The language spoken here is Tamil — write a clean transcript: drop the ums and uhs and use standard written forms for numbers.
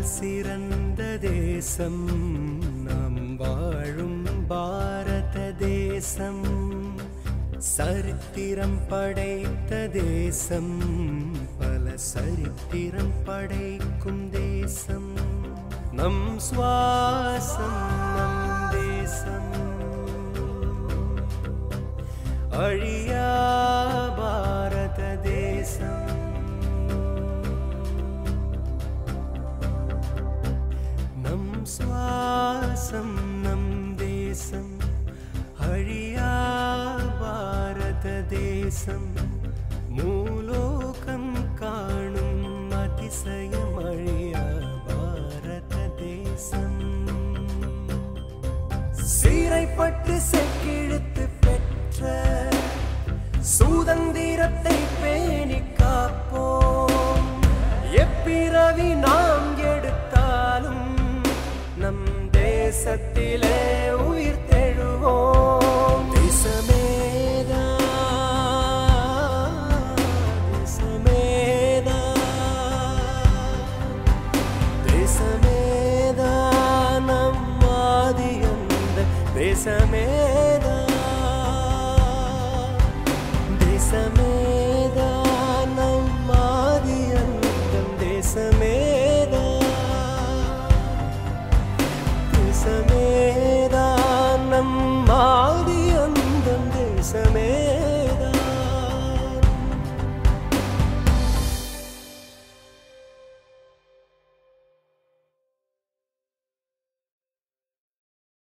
சிறந்த தேசம் நாம் வாழும் பாரத தேசம். சரித்திரம் படைத்த தேசம், பல சரித்திரம் படைக்கும் தேசம். நம் சுவாசம் நம் தேசம், அழியா பாரத தேசம். நம் சுவாசம் நம் தேசம், அழியா பாரத தேசம். மூலோகம் காணும் அதிசயம், அழியா பாரத தேசம். சீரைப்பட்டு செக்கிழுத்து பெற்ற சுதந்திரத்தை பேணி காப்போம். எப்பிறவி நாம் எடுத்தாலும் நம் தேசத்திலே உயிர் தெழுவோம். தேசமேதா தேசமேதா தேசமேதா நம் ஆதியந்த தேசமேதா. தேசமேதா நம் ஆதியந்தம் தேசமேதா. தேசமே